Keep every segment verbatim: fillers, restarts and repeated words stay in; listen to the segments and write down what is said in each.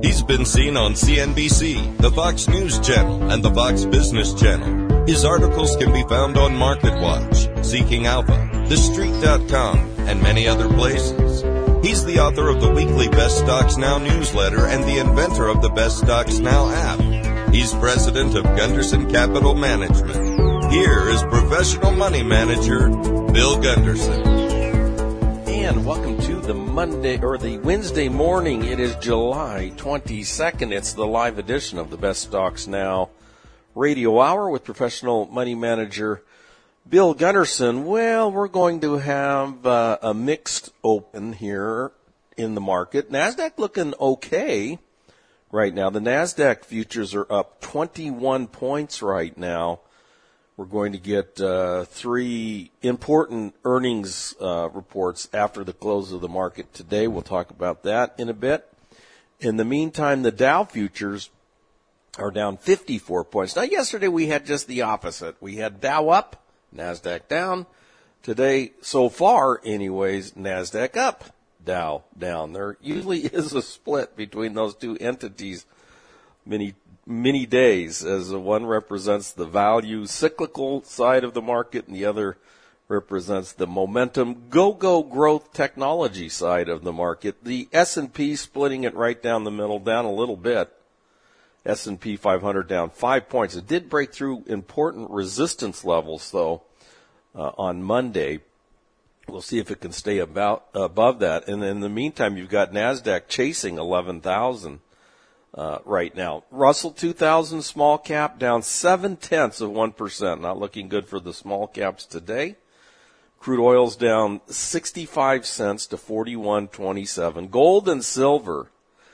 He's been seen on C N B C, the Fox News Channel, and the Fox Business Channel. His articles can be found on MarketWatch, Seeking Alpha, The Street dot com, and many other places. He's the author of the weekly Best Stocks Now newsletter and the inventor of the Best Stocks Now app. He's president of Gunderson Capital Management. Here is professional money manager, Bill Gunderson. And welcome to the Monday or the Wednesday morning. It is July twenty-second. It's the live edition of the Best Stocks Now radio hour with professional money manager Bill Gunderson. Well, we're going to have uh, a mixed open here in the market. NASDAQ looking okay right now. The NASDAQ futures are up twenty-one points right now. We're going to get uh, three important earnings uh, reports after the close of the market today. We'll talk about that in a bit. In the meantime, the Dow futures are down fifty-four points. Now, yesterday we had just the opposite. We had Dow up, NASDAQ down. Today, so far anyways, NASDAQ up, Dow down. There usually is a split between those two entities many many days, as one represents the value cyclical side of the market and the other represents the momentum go-go growth technology side of the market. The S and P splitting it right down the middle, down a little bit. S and P five hundred down five points. It did break through important resistance levels, though, uh, on Monday. We'll see if it can stay about above that. And in the meantime, you've got NASDAQ chasing eleven thousand. Uh, right now. Russell two thousand small cap down seven tenths of one percent. Not looking good for the small caps today. Crude oil's down sixty-five cents to forty-one twenty-seven. Gold and silver.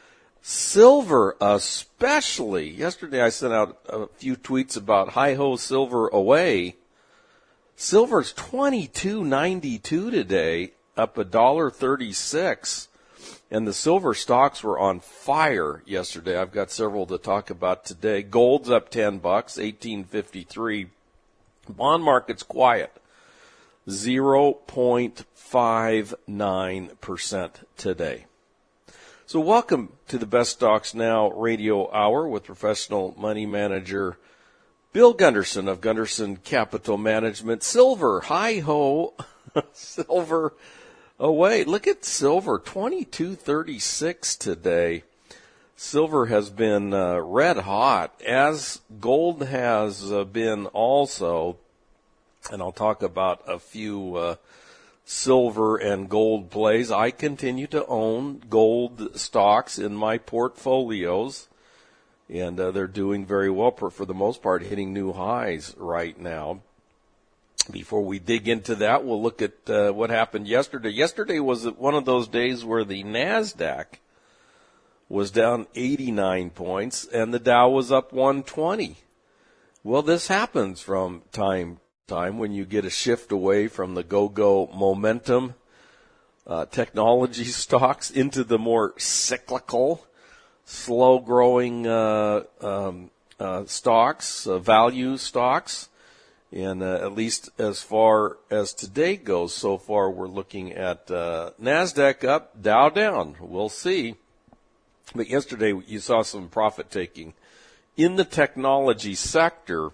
Silver especially. Yesterday I sent out a few tweets about hi-ho silver away. Silver's twenty-two ninety-two today, up one dollar thirty-six. And the silver stocks were on fire yesterday. I've got several to talk about today. Gold's up ten bucks, eighteen fifty-three. Bond market's quiet, zero point five nine percent today. So welcome to the Best Stocks Now radio hour with professional money manager Bill Gunderson of Gunderson Capital Management. Silver, hi-ho, silver away. Look at silver, twenty-two thirty-six today. Silver has been uh, red hot, as gold has uh, been also. And I'll talk about a few uh, silver and gold plays. I continue to own gold stocks in my portfolios, and uh, they're doing very well for, for the most part, hitting new highs right now. Before we dig into that, we'll look at uh, what happened yesterday. Yesterday was one of those days where the NASDAQ was down eighty-nine points and the Dow was up one twenty. Well, this happens from time to time when you get a shift away from the go-go momentum uh, technology stocks into the more cyclical, slow-growing uh, um, uh, stocks, uh, value stocks. And uh, at least as far as today goes, so far we're looking at uh, NASDAQ up, Dow down. We'll see. But yesterday you saw some profit taking in the technology sector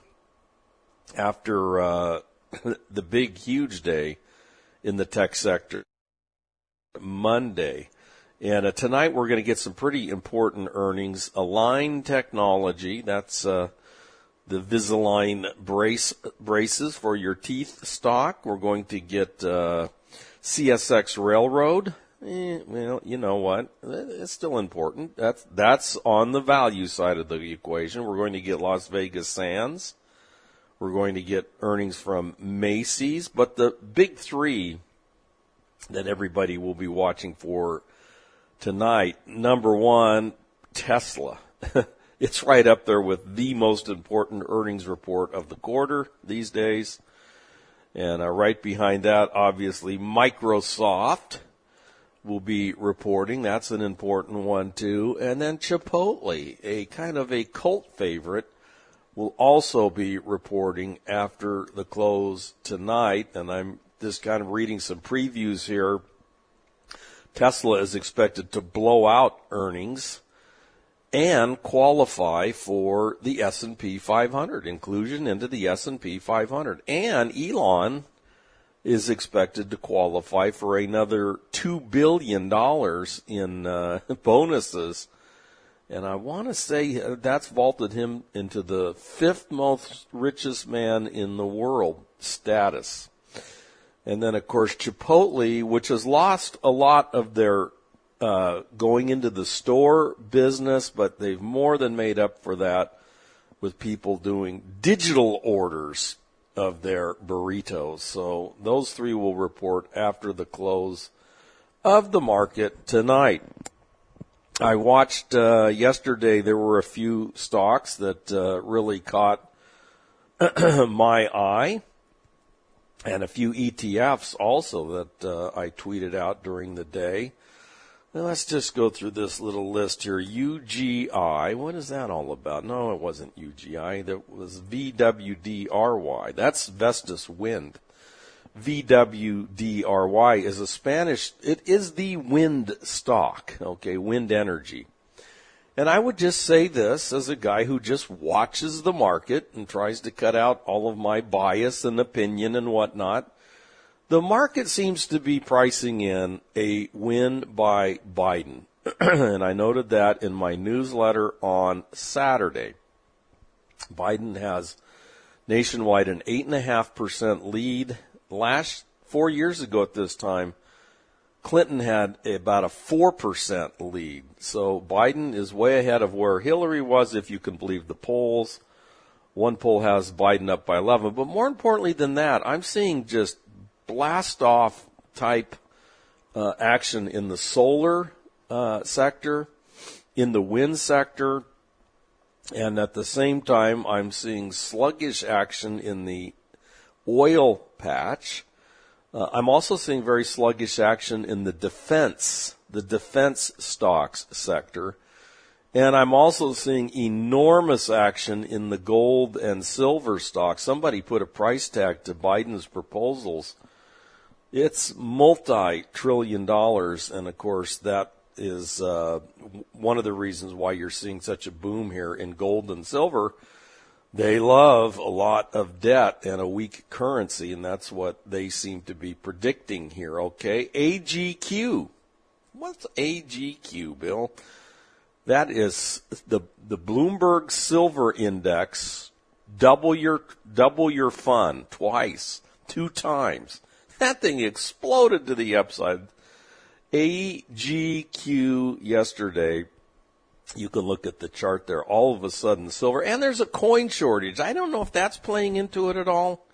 after uh, the big, huge day in the tech sector Monday. And uh, tonight we're going to get some pretty important earnings. Align Technology, that's uh, the Invisalign brace braces for your teeth stock. We're going to get uh, C S X Railroad. Eh, well, you know what? It's still important. That's that's on the value side of the equation. We're going to get Las Vegas Sands. We're going to get earnings from Macy's. But the big three that everybody will be watching for tonight, number one, Tesla. It's right up there with the most important earnings report of the quarter these days. And uh, right behind that, obviously, Microsoft will be reporting. That's an important one, too. And then Chipotle, a kind of a cult favorite, will also be reporting after the close tonight. And I'm just kind of reading some previews here. Tesla is expected to blow out earnings. and qualify for the S and P five hundred, inclusion into the S and P five hundred. And Elon is expected to qualify for another two billion dollars in uh, bonuses. And I want to say that's vaulted him into the fifth most richest man in the world status. And then, of course, Chipotle, which has lost a lot of their uh, going into the store business, but they've more than made up for that with people doing digital orders of their burritos. So those three will report after the close of the market tonight. I watched uh, yesterday, there were a few stocks that uh, really caught my eye, and a few E T Fs also that uh, I tweeted out during the day. Now let's just go through this little list here. U G I, what is that all about? No, it wasn't U G I. That was V W D R Y. That's Vestas Wind. V W D R Y is a Spanish, it is the wind stock, okay, wind energy. And I would just say this as a guy who just watches the market and tries to cut out all of my bias and opinion and whatnot. The market seems to be pricing in a win by Biden. And I noted that in my newsletter on Saturday. Biden has nationwide an eight point five percent lead. Last four years ago at this time, Clinton had about a four percent lead. So Biden is way ahead of where Hillary was, if you can believe the polls. One poll has Biden up by eleven. But more importantly than that, I'm seeing just blast-off type uh, action in the solar uh, sector, in the wind sector, and at the same time, I'm seeing sluggish action in the oil patch. Uh, I'm also seeing very sluggish action in the defense, the defense stocks sector. And I'm also seeing enormous action in the gold and silver stocks. Somebody put a price tag to Biden's proposals. It's multi-trillion dollars, and of course that is uh, one of the reasons why you're seeing such a boom here in gold and silver. They love a lot of debt and a weak currency, and that's what they seem to be predicting here, okay? A G Q. What's A G Q, Bill? That is the the Bloomberg Silver Index. Double your double your fund twice, two times. That thing exploded to the upside. A G Q yesterday. You can look at the chart there. All of a sudden, silver, and there's a coin shortage. I don't know if that's playing into it at all,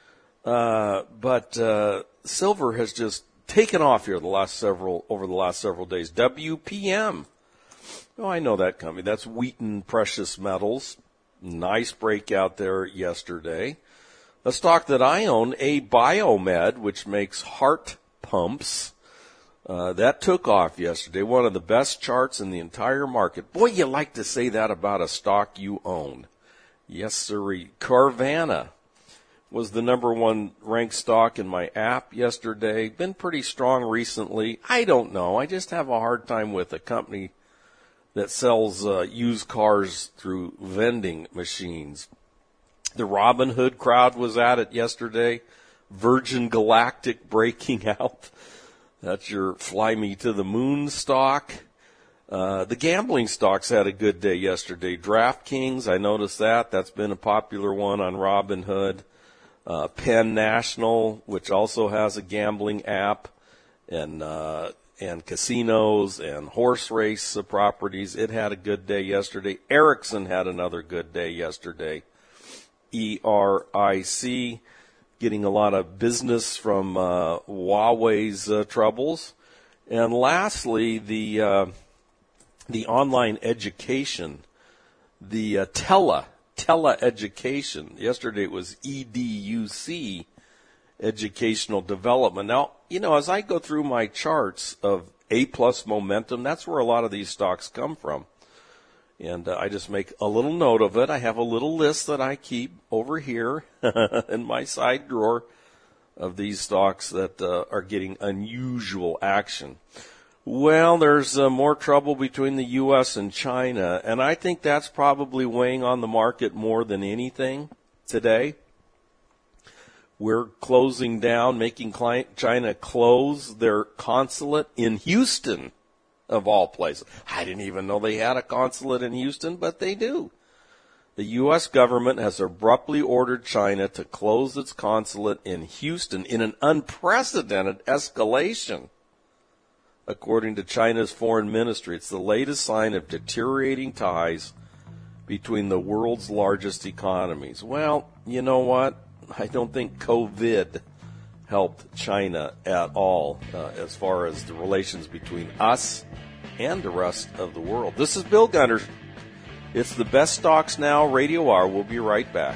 uh, but uh, silver has just taken off here the last several over the last several days. W P M. Oh, I know that company. That's Wheaton Precious Metals. Nice breakout there yesterday. A stock that I own, a Biomed, which makes heart pumps. Uh, that took off yesterday. One of the best charts in the entire market. Boy, you like to say that about a stock you own. Yes, sirree. Carvana was the number one ranked stock in my app yesterday. Been pretty strong recently. I don't know. I just have a hard time with a company that sells uh, used cars through vending machines. The Robinhood crowd was at it yesterday. Virgin Galactic breaking out. That's your fly me to the moon stock. Uh, the gambling stocks had a good day yesterday. DraftKings, I noticed that. That's been a popular one on Robinhood. Uh, Penn National, which also has a gambling app, and uh, and casinos and horse race uh, properties. It had a good day yesterday. Ericsson had another good day yesterday. E R I C. Getting a lot of business from uh, Huawei's uh, troubles. And lastly, the uh, the online education, the uh, tele, tele-education. Yesterday it was E D U C, educational development. Now, you know, as I go through my charts of A-plus momentum, that's where a lot of these stocks come from. And uh, I just make a little note of it. I have a little list that I keep over here in my side drawer of these stocks that uh, are getting unusual action. Well, there's uh, more trouble between the U S and China, and I think that's probably weighing on the market more than anything today. We're closing down, making China close their consulate in Houston, of all places. I didn't even know they had a consulate in Houston, but they do. The U S government has abruptly ordered China to close its consulate in Houston in an unprecedented escalation. According to China's foreign ministry, it's the latest sign of deteriorating ties between the world's largest economies. Well, you know what? I don't think COVID helped China at all uh, as far as the relations between us and the rest of the world. This is Bill Gunter. It's the Best Stocks Now Radio Hour. We'll be right back.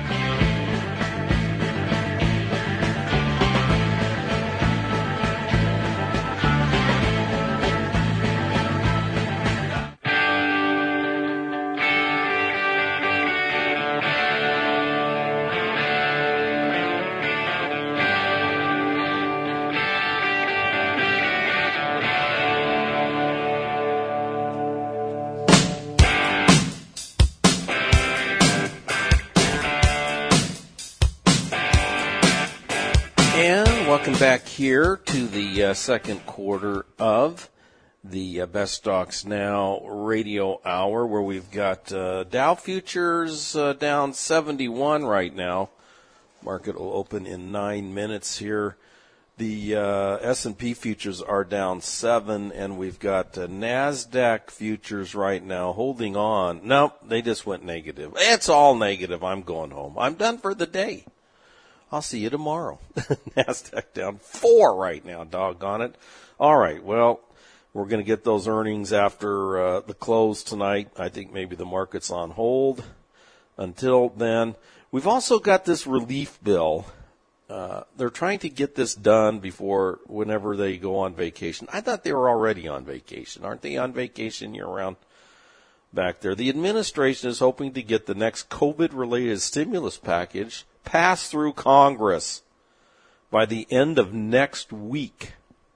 Welcome back here to the uh, second quarter of the uh, Best Stocks Now Radio Hour, where we've got uh, Dow futures uh, down seventy-one right now. Market will open in nine minutes here. The uh, S and P futures are down seven, and we've got uh, NASDAQ futures right now holding on. Nope, they just went negative. It's all negative. I'm going home. I'm done for the day. I'll see you tomorrow. NASDAQ down four right now, doggone it. All right, well, we're going to get those earnings after uh, the close tonight. I think maybe the market's on hold until then. We've also got this relief bill. Uh, they're trying to get this done before whenever they go on vacation. I thought they were already on vacation. Aren't they on vacation year-round back there? The administration is hoping to get the next COVID-related stimulus package pass through Congress by the end of next week.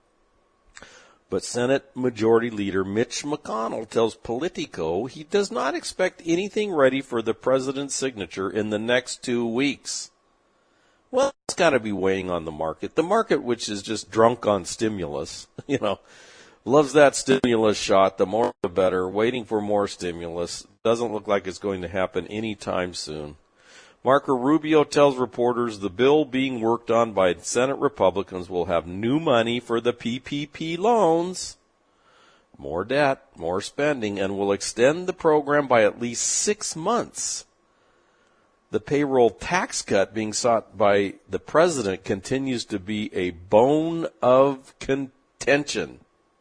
But Senate Majority Leader Mitch McConnell tells Politico he does not expect anything ready for the president's signature in the next two weeks. Well, it's got to be weighing on the market. The market, which is just drunk on stimulus, you know, loves that stimulus shot. The more the better. Waiting for more stimulus. Doesn't look like it's going to happen anytime soon. Marco Rubio tells reporters the bill being worked on by Senate Republicans will have new money for the P P P loans, more debt, more spending, and will extend the program by at least six months. The payroll tax cut being sought by the president continues to be a bone of contention.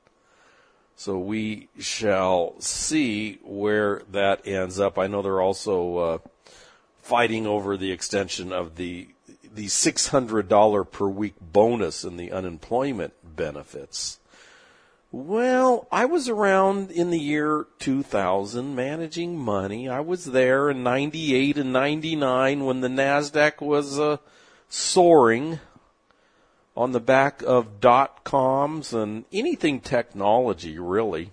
So we shall see where that ends up. I know they're also uh, fighting over the extension of the the six hundred dollars per week bonus in the unemployment benefits. Well, I was around in the year two thousand managing money. I was there in ninety-eight and ninety-nine when the NASDAQ was uh, soaring on the back of dot-coms and anything technology, really.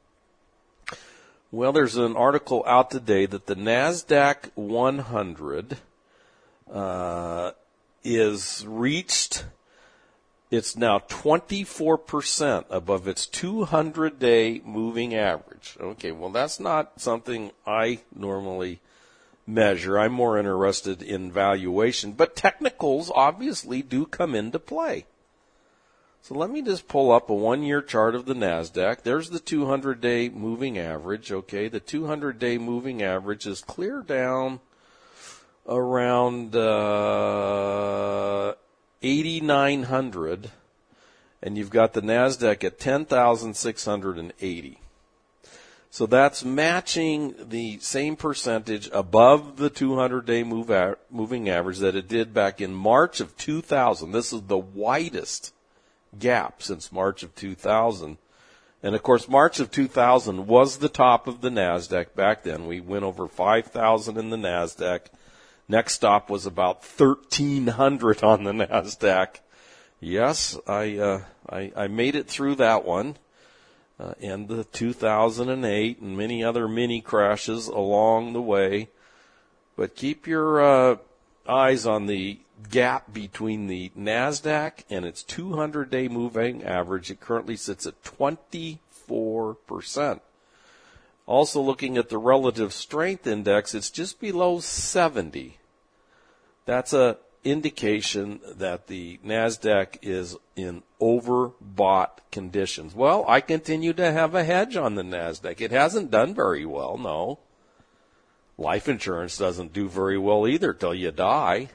Well, there's an article out today that the NASDAQ one hundred uh, is reached. It's now twenty-four percent above its two hundred day moving average. Okay, well, that's not something I normally measure. I'm more interested in valuation, but technicals obviously do come into play. So let me just pull up a one-year chart of the NASDAQ. There's the two hundred day moving average, okay? The two hundred day moving average is clear down around uh, eighty-nine hundred, and you've got the NASDAQ at ten thousand six hundred eighty. So that's matching the same percentage above the two hundred day move a- moving average that it did back in March of two thousand. This is the widest gap since March of two thousand. And of course, March of two thousand was the top of the NASDAQ back then. We went over five thousand in the NASDAQ. Next stop was about thirteen hundred on the NASDAQ. Yes, I, uh, I, I made it through that one. uh, and the two thousand eight and many other mini crashes along the way. But keep your uh, eyes on the gap between the NASDAQ and its two hundred day moving average. It currently sits at twenty-four percent. Also looking at the relative strength index, it's just below seventy. That's a indication that the NASDAQ is in overbought conditions. Well, I continue to have a hedge on the NASDAQ. It hasn't done very well, no. Life insurance doesn't do very well either till you die.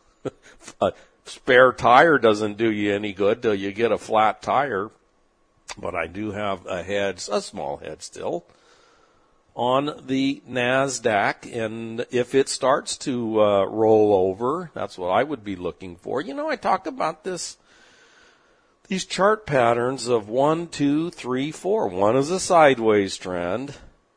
A spare tire doesn't do you any good till you get a flat tire. But I do have a hedge, a small hedge still, on the NASDAQ. And if it starts to uh, roll over, that's what I would be looking for. You know, I talk about this, these chart patterns of one, two, three, four. One is a sideways trend.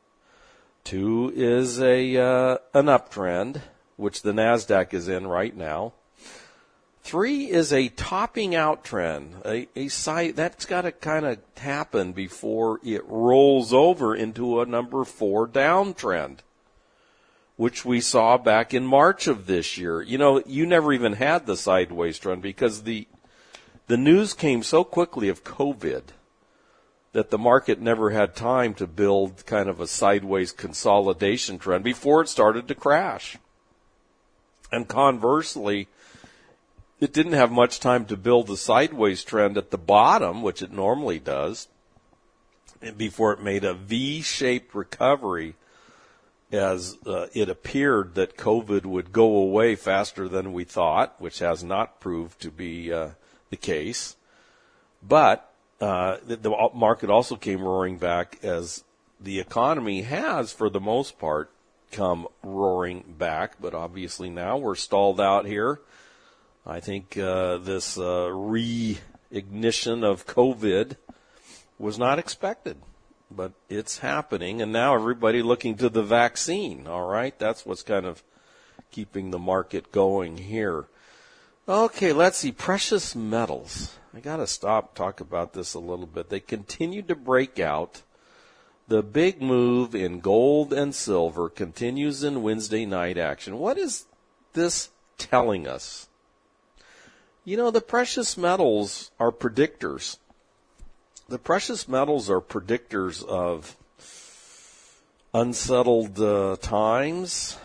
Two is a uh, an uptrend, which the NASDAQ is in right now. Three is a topping out trend, a, a side that's got to kind of happen before it rolls over into a number four downtrend, which we saw back in March of this year. You know, you never even had the sideways trend because the the news came so quickly of COVID that the market never had time to build kind of a sideways consolidation trend before it started to crash. And conversely, it didn't have much time to build a sideways trend at the bottom, which it normally does, before it made a V-shaped recovery as uh, it appeared that COVID would go away faster than we thought, which has not proved to be uh, the case. But Uh, the, the market also came roaring back as the economy has, for the most part, come roaring back. But obviously now we're stalled out here. I think uh, this uh, re-ignition of COVID was not expected, but it's happening. And now everybody looking to the vaccine, all right? That's what's kind of keeping the market going here. Okay, let's see. Precious metals. I got to stop, talk about this a little bit. They continue to break out. The big move in gold and silver continues in Wednesday night action. What is this telling us? You know, the precious metals are predictors. The precious metals are predictors of unsettled uh, times,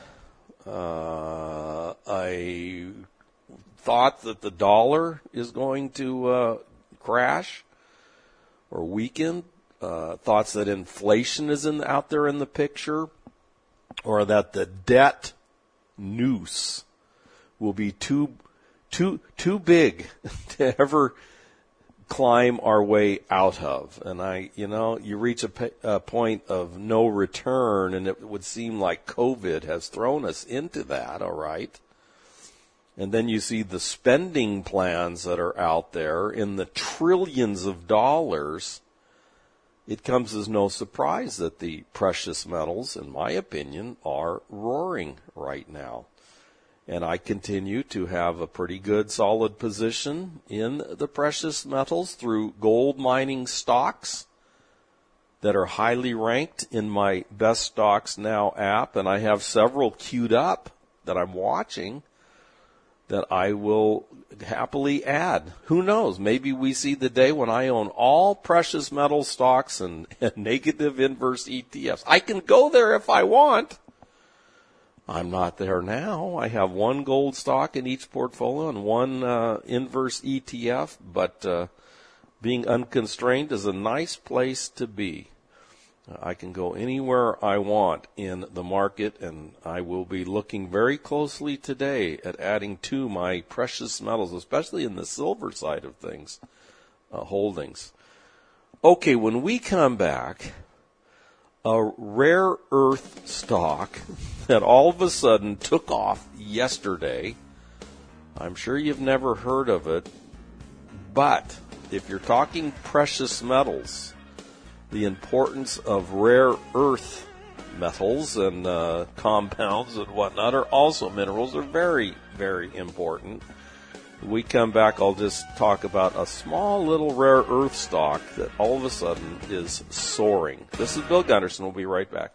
uh, a thought that the dollar is going to uh, crash or weaken, uh, thoughts that inflation is in, out there in the picture, or that the debt noose will be too too too big to ever climb our way out of. And I, you know, you reach a, a point of no return, and it would seem like COVID has thrown us into that. All right. And then you see the spending plans that are out there in the trillions of dollars. It comes as no surprise that the precious metals, in my opinion, are roaring right now. And I continue to have a pretty good solid position in the precious metals through gold mining stocks that are highly ranked in my Best Stocks Now app. And I have several queued up that I'm watching that I will happily add. Who knows? Maybe we see the day when I own all precious metal stocks and, and negative inverse E T Fs. I can go there if I want. I'm not there now. I have one gold stock in each portfolio and one uh, inverse E T F, but uh, being unconstrained is a nice place to be. I can go anywhere I want in the market, and I will be looking very closely today at adding to my precious metals, especially in the silver side of things, uh, holdings. Okay, when we come back, a rare earth stock that all of a sudden took off yesterday. I'm sure you've never heard of it, but if you're talking precious metals, the importance of rare earth metals and uh, compounds and whatnot are also minerals are very, very important. When we come back, I'll just talk about a small little rare earth stock that all of a sudden is soaring. This is Bill Gunderson. We'll be right back.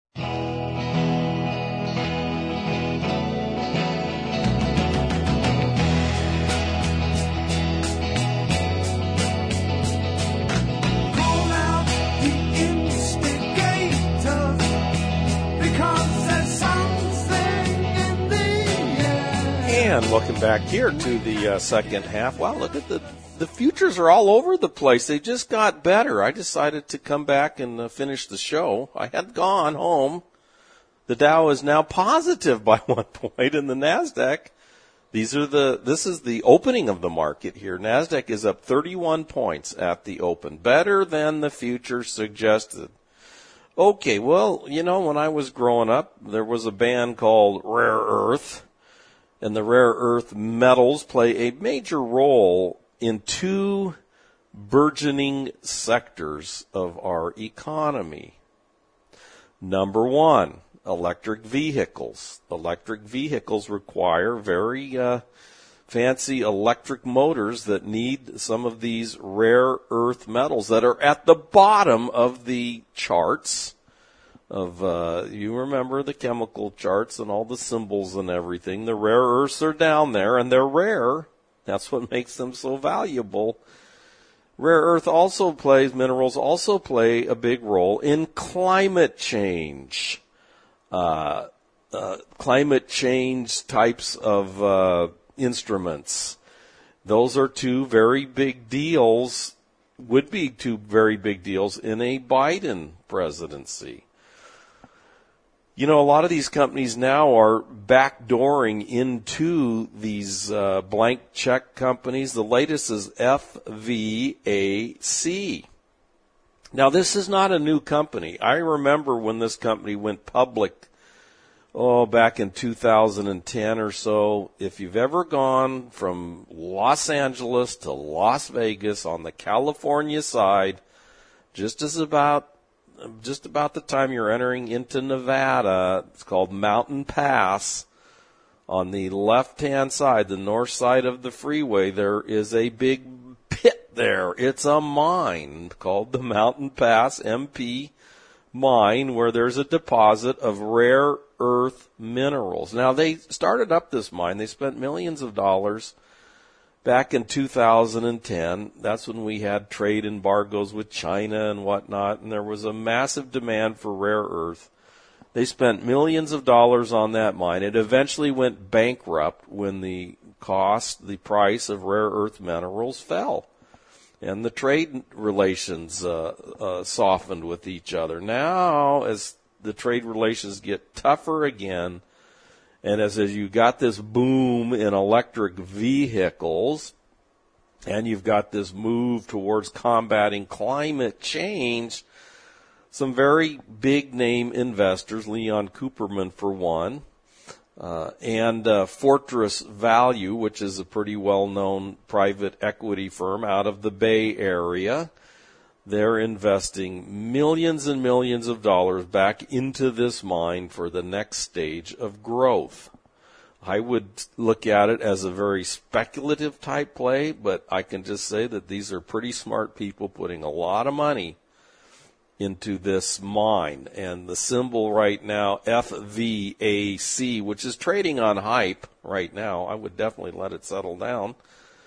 And welcome back here to the uh, second half. Wow, look at the the futures are all over the place. They just got better. I decided to come back and uh, finish the show. I had gone home. The Dow is now positive by one point, and the Nasdaq. These are the. This is the opening of the market here. Nasdaq is up thirty-one points at the open, better than the future suggested. Okay, well, you know, when I was growing up, there was a band called Rare Earth. And the rare earth metals play a major role in two burgeoning sectors of our economy. Number one, electric vehicles. Electric vehicles require very uh, fancy electric motors that need some of these rare earth metals that are at the bottom of the charts. Of uh, you remember the chemical charts and all the symbols and everything. The rare earths are down there, and they're rare. That's what makes them so valuable. Rare earth also plays, minerals also play a big role in climate change. Uh, uh, climate change types of uh, instruments. Those are two very big deals, would be two very big deals in a Biden presidency. You know, a lot of these companies now are backdooring into these uh, blank check companies. The latest is F V A C. Now, this is not a new company. I remember when this company went public, oh, back in two thousand ten or so. If you've ever gone from Los Angeles to Las Vegas on the California side, just as about Just about the time you're entering into Nevada, it's called Mountain Pass. On the left-hand side, the north side of the freeway, there is a big pit there. It's a mine called the Mountain Pass M P mine, where there's a deposit of rare earth minerals. Now, they started up this mine. They spent millions of dollars back in two thousand ten. That's when we had trade embargoes with China and whatnot, and there was a massive demand for rare earth. They spent millions of dollars on that mine. It eventually went bankrupt when the cost, the price of rare earth minerals fell, and the trade relations uh, uh, softened with each other. Now, as the trade relations get tougher again, and as, as you got this boom in electric vehicles, and you've got this move towards combating climate change, some very big name investors, Leon Cooperman for one, uh, and uh, Fortress Value, which is a pretty well-known private equity firm out of the Bay Area, they're investing millions and millions of dollars back into this mine for the next stage of growth. I would look at it as a very speculative type play, but I can just say that these are pretty smart people putting a lot of money into this mine. And the symbol right now, F V A C, which is trading on hype right now. I would definitely let it settle down.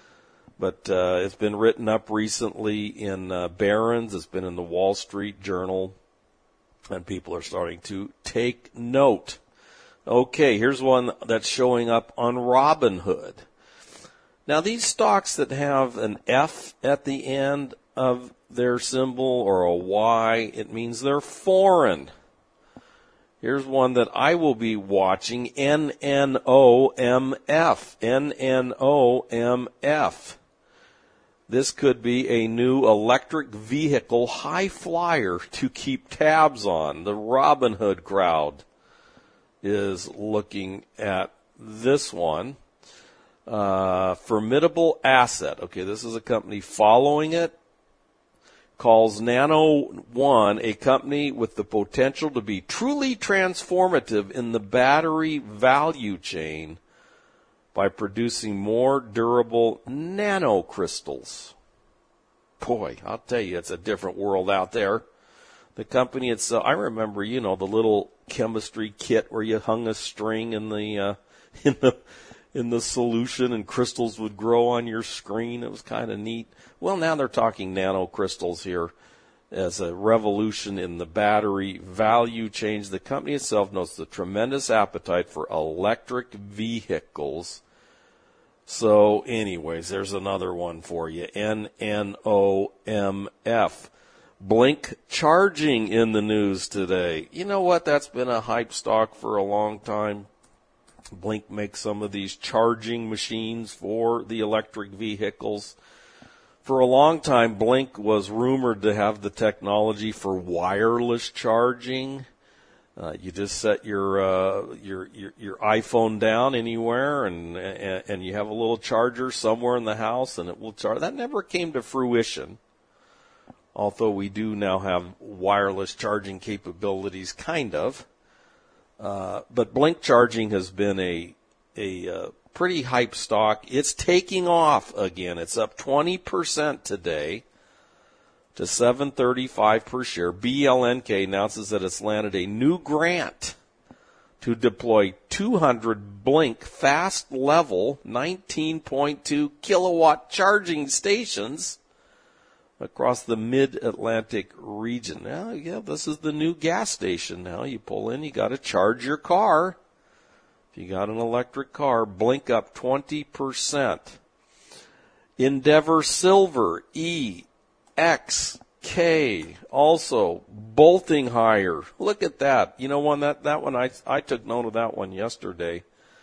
But uh, it's been written up recently in uh, Barron's. It's been in the Wall Street Journal. And people are starting to take note. Okay, here's one that's showing up on Robinhood. Now, these stocks that have an F at the end of their symbol or a Y, it means they're foreign. Here's one that I will be watching, N N O M F. N N O M F. This could be a new electric vehicle high flyer to keep tabs on. The Robinhood crowd is looking at this one. Uh, formidable asset. Okay, this is a company following it. Calls Nano One a company with the potential to be truly transformative in the battery value chain by producing more durable nanocrystals. Boy, I'll tell you, it's a different world out there. The company itself, I remember, you know, the little chemistry kit where you hung a string in the uh, in the in the solution and crystals would grow on your screen. It was kind of neat. Well, now they're talking nanocrystals here as a revolution in the battery value chain. The company itself notes the tremendous appetite for electric vehicles. So anyways, there's another one for you. N N O M F. Blink Charging in the news today. You know what? That's been a hype stock for a long time. Blink makes some of these charging machines for the electric vehicles. For a long time, Blink was rumored to have the technology for wireless charging. Uh, you just set your, uh, your your your iPhone down anywhere, and, and and you have a little charger somewhere in the house, and it will charge. That never came to fruition. Although we do now have wireless charging capabilities, kind of. Uh, but Blink Charging has been a a uh, pretty hype stock. It's taking off again. It's up twenty percent today to seven thirty-five per share. B L N K announces that it's landed a new grant to deploy two hundred Blink fast level nineteen point two kilowatt charging stations across the mid-Atlantic region. Now, yeah, this is the new gas station now. You pull in, you got to charge your car. If you got an electric car, Blink up twenty percent. Endeavor Silver, E X K, also bolting higher. Look at that. You know, one that, that one, I, I took note of that one yesterday.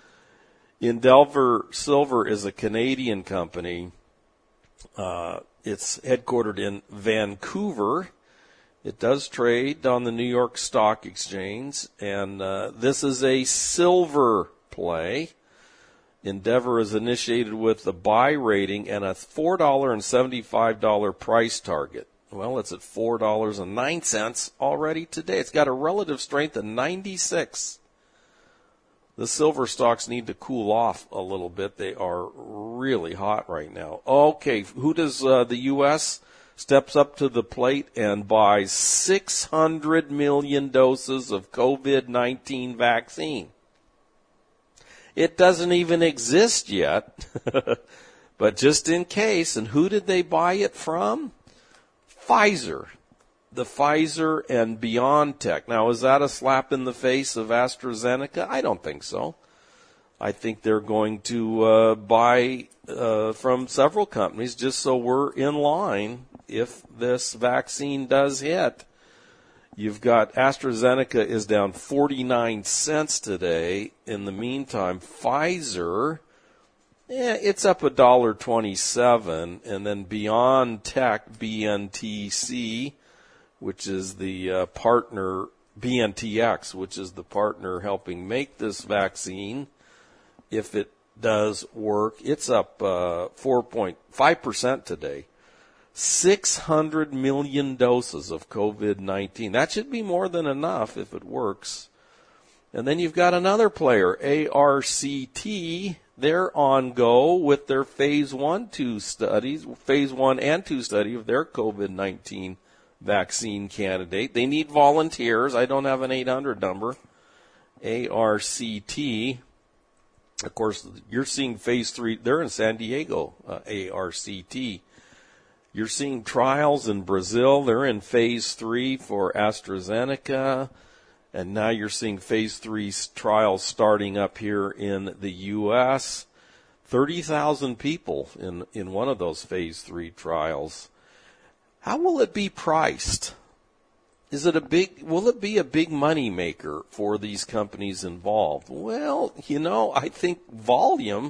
Endeavor Silver is a Canadian company. Uh, It's headquartered in Vancouver. It does trade on the New York Stock Exchange, and uh, this is a silver play. Endeavor is initiated with a buy rating and a four dollars and seventy-five cents price target. Well, it's at four dollars and nine cents already today. It's got a relative strength of ninety-six. The silver stocks need to cool off a little bit. They are really hot right now. Okay, who does uh, the U S steps up to the plate and buys six hundred million doses of COVID nineteen vaccine? It doesn't even exist yet, but just in case. And who did they buy it from? Pfizer. The Pfizer and BioNTech. Now, is that a slap in the face of AstraZeneca? I don't think so. I think they're going to uh, buy uh, from several companies just so we're in line if this vaccine does hit. You've got AstraZeneca is down forty-nine cents today. In the meantime, Pfizer, yeah, it's up one dollar and twenty-seven cents. And then BioNTech, B N T C, which is the uh, partner, B N T X, which is the partner helping make this vaccine. If it does work, it's up uh, four point five percent today. six hundred million doses of COVID nineteen. That should be more than enough if it works. And then you've got another player, A R C T. They're on go with their phase one, two studies, phase one and two study of their COVID nineteen vaccine candidate. They need volunteers. I don't have an eight hundred number. A R C T. Of course, you're seeing phase three. They're in San Diego, uh, A R C T. You're seeing trials in Brazil. They're in phase three for AstraZeneca. And now you're seeing phase three trials starting up here in the U S thirty thousand people in, in one of those phase three trials. How will it be priced? Is it a big, will it be a big money maker for these companies involved? Well, you know, I think volume,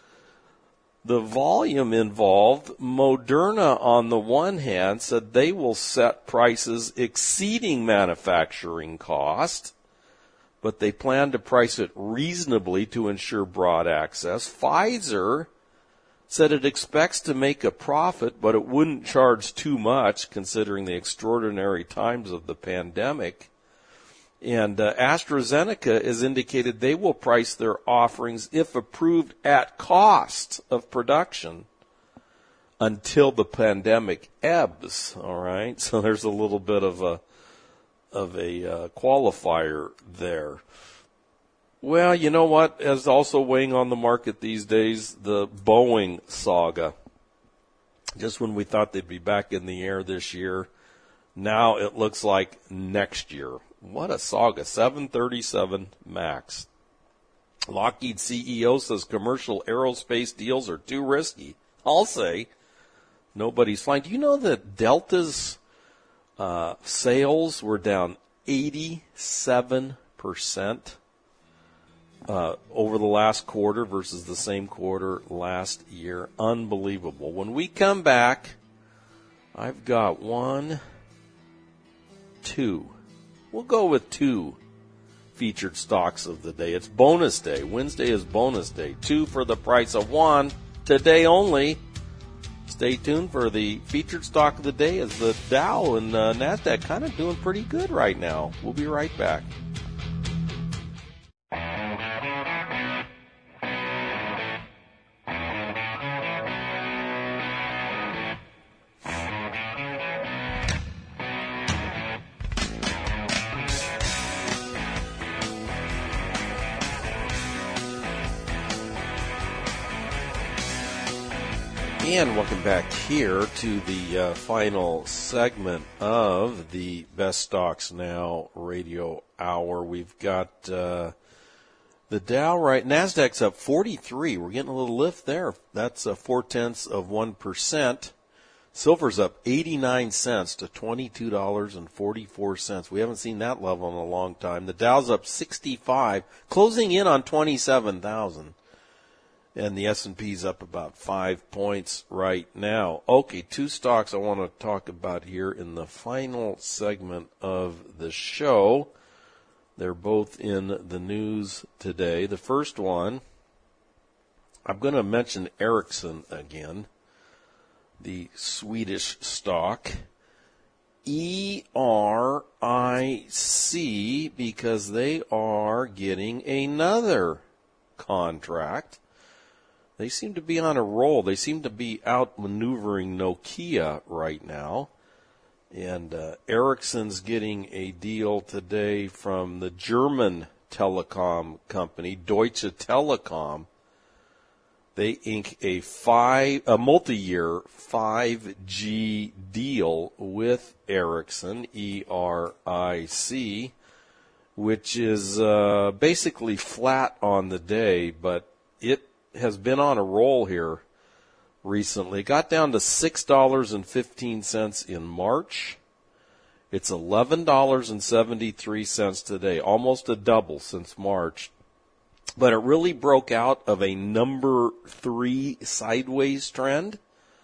the volume involved, Moderna on the one hand said they will set prices exceeding manufacturing cost, but they plan to price it reasonably to ensure broad access. Pfizer said it expects to make a profit, but it wouldn't charge too much considering the extraordinary times of the pandemic. And uh, AstraZeneca has indicated they will price their offerings, if approved, at cost of production until the pandemic ebbs. All right, so there's a little bit of a of a uh, qualifier there. Well, you know what is also weighing on the market these days? The Boeing saga. Just when we thought they'd be back in the air this year, now it looks like next year. What a saga. seven thirty-seven MAX. Lockheed C E O says commercial aerospace deals are too risky. I'll say nobody's flying. Do you know that Delta's uh, sales were down eighty-seven percent uh, over the last quarter versus the same quarter last year? Unbelievable. When we come back, I've got one, two. We'll go with two featured stocks of the day. It's bonus day. Wednesday is bonus day. Two for the price of one today only. Stay tuned for the featured stock of the day as the Dow and uh, NASDAQ kind of doing pretty good right now. We'll be right back. And welcome back here to the uh, final segment of the Best Stocks Now radio hour. We've got uh, the Dow, right? NASDAQ's up forty-three. We're getting a little lift there. That's uh, four-tenths of one percent. Silver's up eighty-nine cents to twenty-two dollars and forty-four cents. We haven't seen that level in a long time. The Dow's up sixty-five, closing in on twenty-seven thousand. And the S and P's up about five points right now. Okay, two stocks I want to talk about here in the final segment of the show. They're both in the news today. The first one, I'm going to mention Ericsson again, the Swedish stock. E R I C, because they are getting another contract. They seem to be on a roll. They seem to be outmaneuvering Nokia right now. And uh, Ericsson's getting a deal today from the German telecom company, Deutsche Telekom. They ink a five, a multi-year five G deal with Ericsson, E R I C, which is uh, basically flat on the day, but it has been on a roll here recently. Got down to six dollars and fifteen cents in March. It's eleven dollars and seventy-three cents today, almost a double since March. But it really broke out of a number three sideways trend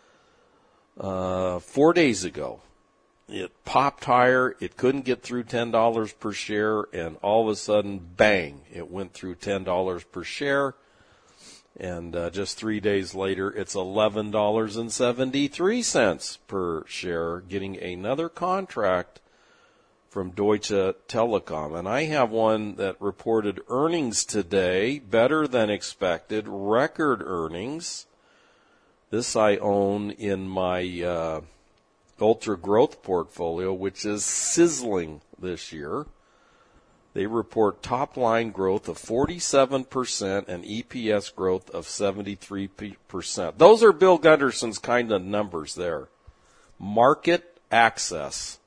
uh, four days ago. It popped higher. It couldn't get through ten dollars per share, and all of a sudden, bang, it went through ten dollars per share. And uh, just three days later, it's eleven dollars and seventy-three cents per share, getting another contract from Deutsche Telekom. And I have one that reported earnings today, better than expected, record earnings. This I own in my uh, ultra growth portfolio, which is sizzling this year. They report top-line growth of forty-seven percent and E P S growth of seventy-three percent. Those are Bill Gunderson's kind of numbers there. Market Access,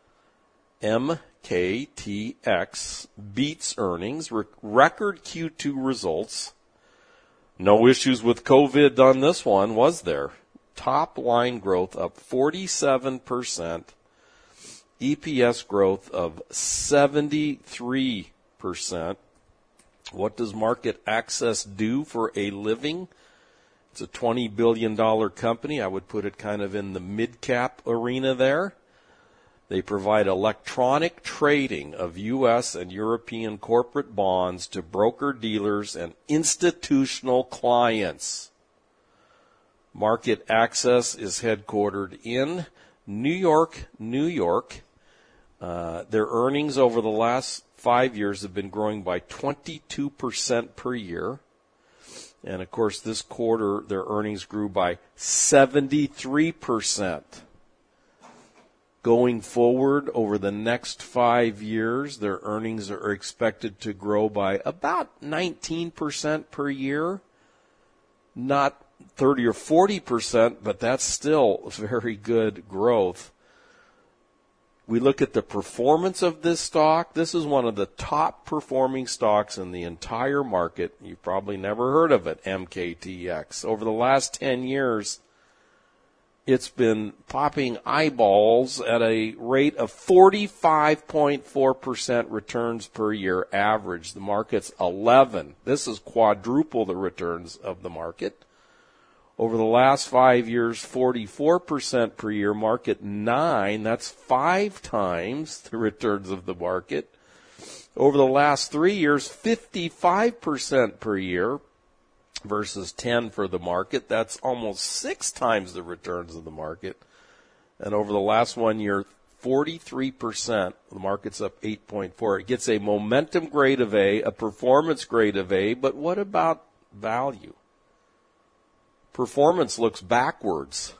M K T X, beats earnings, re- record Q two results. No issues with COVID on this one, was there? Top-line growth up forty-seven percent. E P S growth of seventy-three percent. What does Market Access do for a living? It's a twenty billion dollars company. I would put it kind of in the mid-cap arena there. They provide electronic trading of U S and European corporate bonds to broker-dealers and institutional clients. Market Access is headquartered in New York, New York. Uh, their earnings over the last five years have been growing by twenty-two percent per year. And, of course, this quarter, their earnings grew by seventy-three percent. Going forward, over the next five years, their earnings are expected to grow by about nineteen percent per year. Not thirty or forty percent, but that's still very good growth. We look at the performance of this stock. This is one of the top performing stocks in the entire market. You've probably never heard of it, M K T X. Over the last ten years, it's been popping eyeballs at a rate of forty-five point four percent returns per year average. The market's eleven. This is quadruple the returns of the market. Over the last five years, forty-four percent per year, market nine. That's five times the returns of the market. Over the last three years, fifty-five percent per year versus ten for the market. That's almost six times the returns of the market. And over the last one year, forty-three percent. The market's up eight point four. It gets a momentum grade of A, a performance grade of A, but what about value? Performance looks backwards.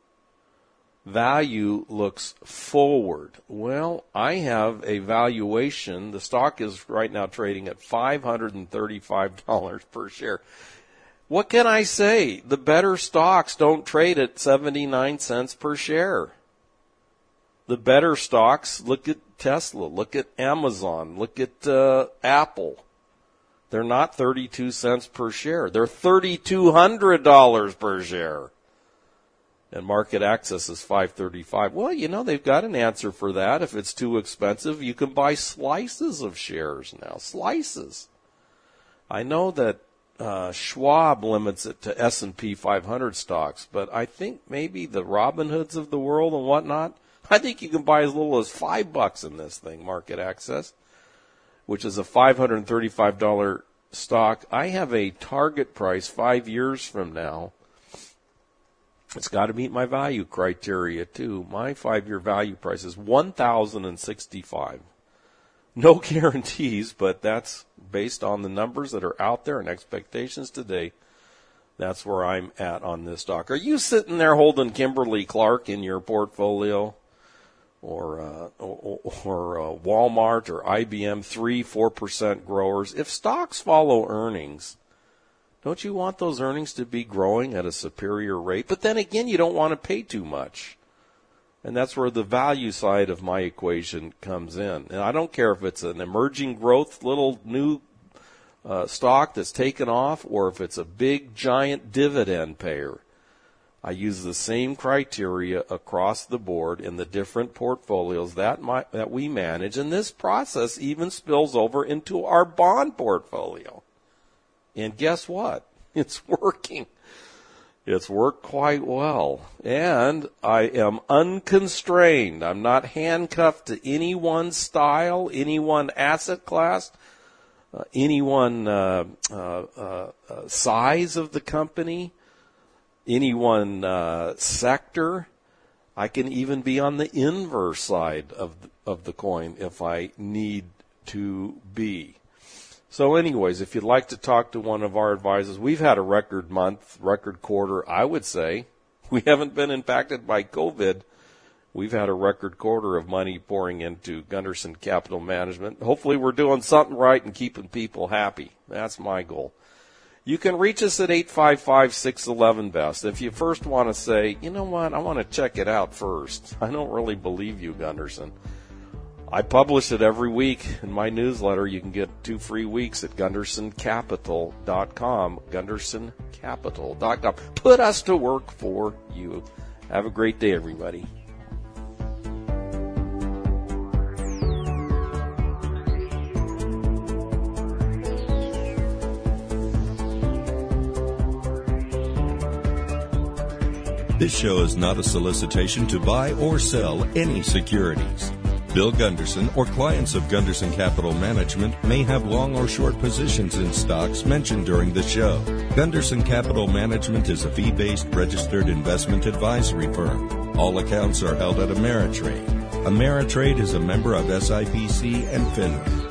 Value looks forward. Well, I have a valuation. The stock is right now trading at five hundred thirty-five dollars per share. What can I say? The better stocks don't trade at seventy-nine cents per share. The better stocks, look at Tesla, look at Amazon, look at uh, Apple. They're not thirty-two cents per share. They're three thousand two hundred dollars per share. And market access is five thirty-five. Well, you know, they've got an answer for that. If it's too expensive, you can buy slices of shares now. Slices. I know that uh, Schwab limits it to S and P five hundred stocks, but I think maybe the Robinhoods of the world and whatnot, I think you can buy as little as five bucks in this thing, market access, which is a five hundred thirty-five dollars stock. I have a target price five years from now. It's got to meet my value criteria, too. My five-year value price is one thousand sixty-five dollars. No guarantees, but that's based on the numbers that are out there and expectations today. That's where I'm at on this stock. Are you sitting there holding Kimberly-Clark in your portfolio? Or, uh, or, or uh, Walmart or I B M, three, four percent growers. If stocks follow earnings, don't you want those earnings to be growing at a superior rate? But then again, you don't want to pay too much. And that's where the value side of my equation comes in. And I don't care if it's an emerging growth little new uh, stock that's taken off or if it's a big giant dividend payer. I use the same criteria across the board in the different portfolios that my, that we manage, and this process even spills over into our bond portfolio. And guess what? It's working. It's worked quite well. And I am unconstrained. I'm not handcuffed to any one style, any one asset class, uh, any one uh, uh, uh, uh, size of the company. Any one uh, sector. I can even be on the inverse side of the, of the coin if I need to be. So anyways, if you'd like to talk to one of our advisors, we've had a record month, record quarter, I would say. We haven't been impacted by COVID. We've had a record quarter of money pouring into Gunderson Capital Management. Hopefully we're doing something right and keeping people happy. That's my goal. You can reach us at eight five five, six one one, B E S T. If you first want to say, you know what, I want to check it out first. I don't really believe you, Gunderson. I publish it every week in my newsletter. You can get two free weeks at gunderson capital dot com, gunderson capital dot com. Put us to work for you. Have a great day, everybody. This show is not a solicitation to buy or sell any securities. Bill Gunderson or clients of Gunderson Capital Management may have long or short positions in stocks mentioned during the show. Gunderson Capital Management is a fee-based registered investment advisory firm. All accounts are held at Ameritrade. Ameritrade is a member of S I P C and FINRA.